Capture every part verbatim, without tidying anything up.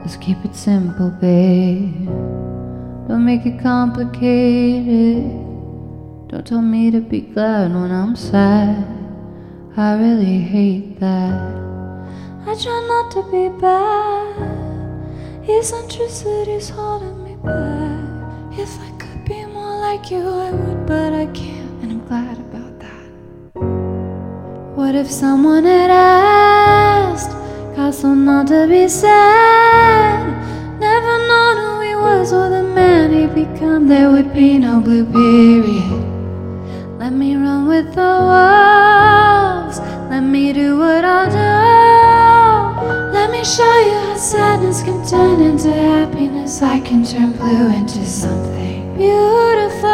Just keep it simple, babe. Don't make it complicated. Don't tell me to be glad when I'm sad. I really hate that. I try not to be bad. Eccentricity's holding me back. If I could be more like you, I would, but I can't, and I'm glad about that. What if someone had asked Castle not to be sad? Never known who he was or the man he'd become. There would be no blue period. Let me run with the wolves. Let me do what I'll do. Let me show you how sadness can turn into happiness. I can turn blue into something beautiful,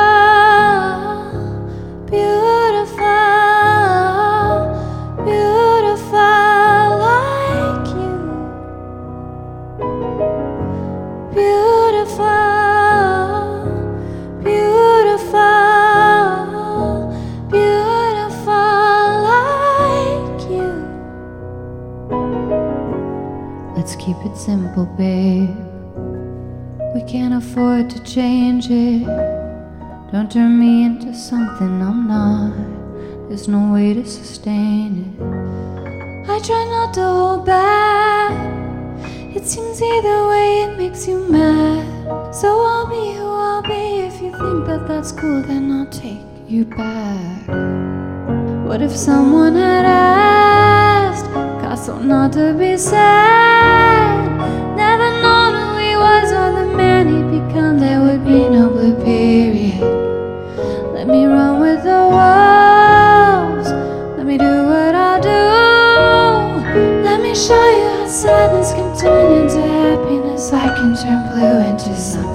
beautiful, beautiful like you. Beautiful, beautiful, beautiful like you. Let's keep it simple, babe. We can't afford to change it. Don't turn me into something I'm not. There's no way to sustain it. I try not to hold back. It seems either way it makes you mad. So I'll be who I'll be. If you think that that's cool, then I'll take you back. What if someone had asked Castle not to be sad? Never known who he was or the man he'd become. There would be no blue period. Let me run with the wolves. Let me do what I'll do. Let me show you how sadness can turn into happiness. I can turn blue into something